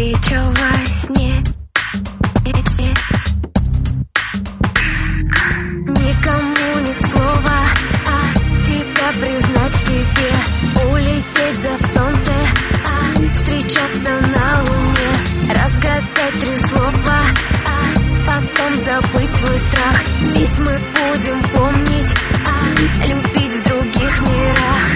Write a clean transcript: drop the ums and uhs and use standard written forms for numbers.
встреча во сне. Никому ни слова, тебя признать в себе, улететь за солнце, встречаться на луне, разгадать три слова, потом забыть свой страх. Здесь мы будем помнить, любить в других мирах.